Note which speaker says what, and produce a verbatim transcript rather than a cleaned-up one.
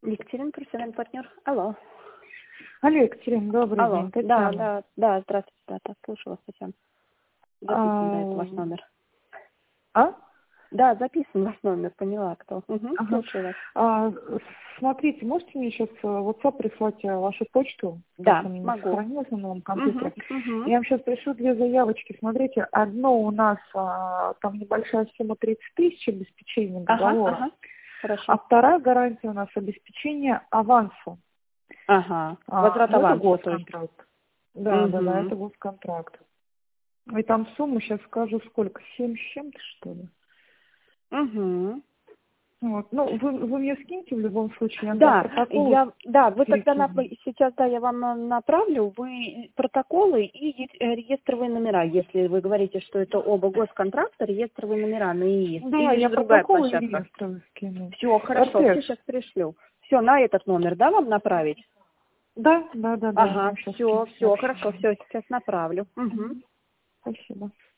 Speaker 1: Екатерина, профессиональный партнер. Алло.
Speaker 2: Алло, Екатерина, добрый
Speaker 1: Алло.
Speaker 2: день.
Speaker 1: Да,
Speaker 2: Татьяна.
Speaker 1: да, да, здравствуйте, да, так, слушаю вас, Татьяна. Записан, да, это ваш
Speaker 2: А,
Speaker 1: номер.
Speaker 2: а?
Speaker 1: Да, записан ваш номер, поняла, кто. Угу,
Speaker 2: Ага.
Speaker 1: слушаю вас.
Speaker 2: А, смотрите, можете мне сейчас в WhatsApp прислать э, вашу почту?
Speaker 1: Да,
Speaker 2: Просто она не
Speaker 1: могу.
Speaker 2: сохранилась на новом
Speaker 1: Угу,
Speaker 2: компьютере.
Speaker 1: угу.
Speaker 2: Я вам сейчас пришлю две заявочки. Смотрите, одно у нас, а, там небольшая сумма тридцать тысяч обеспечения
Speaker 1: Ага,
Speaker 2: договора.
Speaker 1: ага,
Speaker 2: А
Speaker 1: хорошо.
Speaker 2: вторая гарантия у нас обеспечение авансу.
Speaker 1: Ага,
Speaker 2: А,
Speaker 1: возврат
Speaker 2: ну, это
Speaker 1: аванса, то есть.
Speaker 2: госконтракт. Да, да, да,
Speaker 1: Угу.
Speaker 2: это госконтракт. И там сумма, сейчас скажу, сколько? Семь с чем-то, что ли?
Speaker 1: Угу.
Speaker 2: Вот. Ну, вы, вы мне скиньте в любом случае, я там
Speaker 1: Да,
Speaker 2: протоколы
Speaker 1: я, да, вы тогда на-
Speaker 2: перекину.
Speaker 1: сейчас, да, я вам на- направлю, вы протоколы и е- э, реестровые номера, если вы говорите, что это оба госконтракта, реестровые номера на ИИС,
Speaker 2: Да,
Speaker 1: или
Speaker 2: я
Speaker 1: же другая
Speaker 2: протоколы и
Speaker 1: площадка.
Speaker 2: реестры скину.
Speaker 1: Все, хорошо, все
Speaker 2: РТС.
Speaker 1: сейчас пришлю. Все, на этот номер, да, вам направить?
Speaker 2: Да, да, да, да, я
Speaker 1: Ага,
Speaker 2: вам сейчас скину
Speaker 1: все, все, хорошо,
Speaker 2: сообщение.
Speaker 1: все, сейчас направлю. Угу.
Speaker 2: Мгм. Спасибо.